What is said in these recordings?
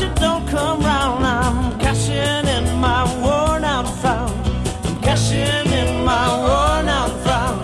you don't come round. I'm cashing in my worn out frown. I'm cashing in my worn out frown.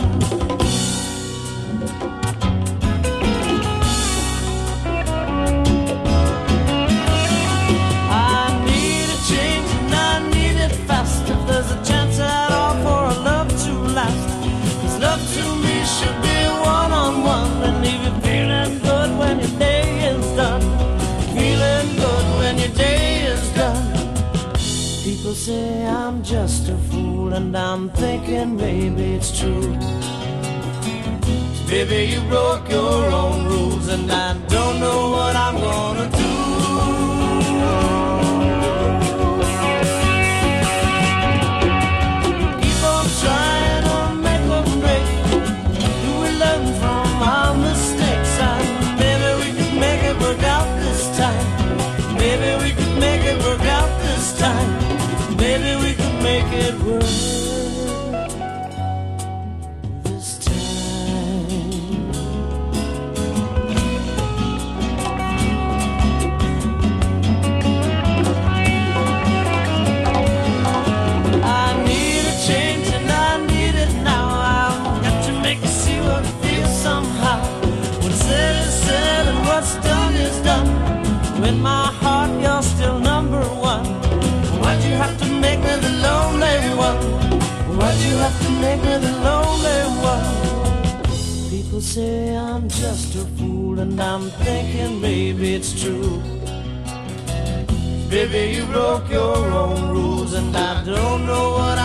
I need a change and I need it fast. If there's a chance at all for a love to last, 'cause love to me should be one-on-one, and leave you feeling good when your day is done. Feeling good when your day is done. People say I'm just a fool, and I'm thinking maybe it's true. Baby, you broke your own rules, and I don't know what I'm gonna do. Keep on trying to make a break. Do we learn from our mistakes? And maybe we could make it work out this time. Maybe we could make it work out this time. Maybe we could make it work this time. I need a change and I need it now. I've got to make you see what it feels somehow. What's said is said and what's done is done. With my heart, you're still number one. Why'd you have to make me the lonely one? Why'd you have to make me the lonely one? People say I'm just a fool, and I'm thinking maybe it's true. Baby, you broke your own rules, and I don't know what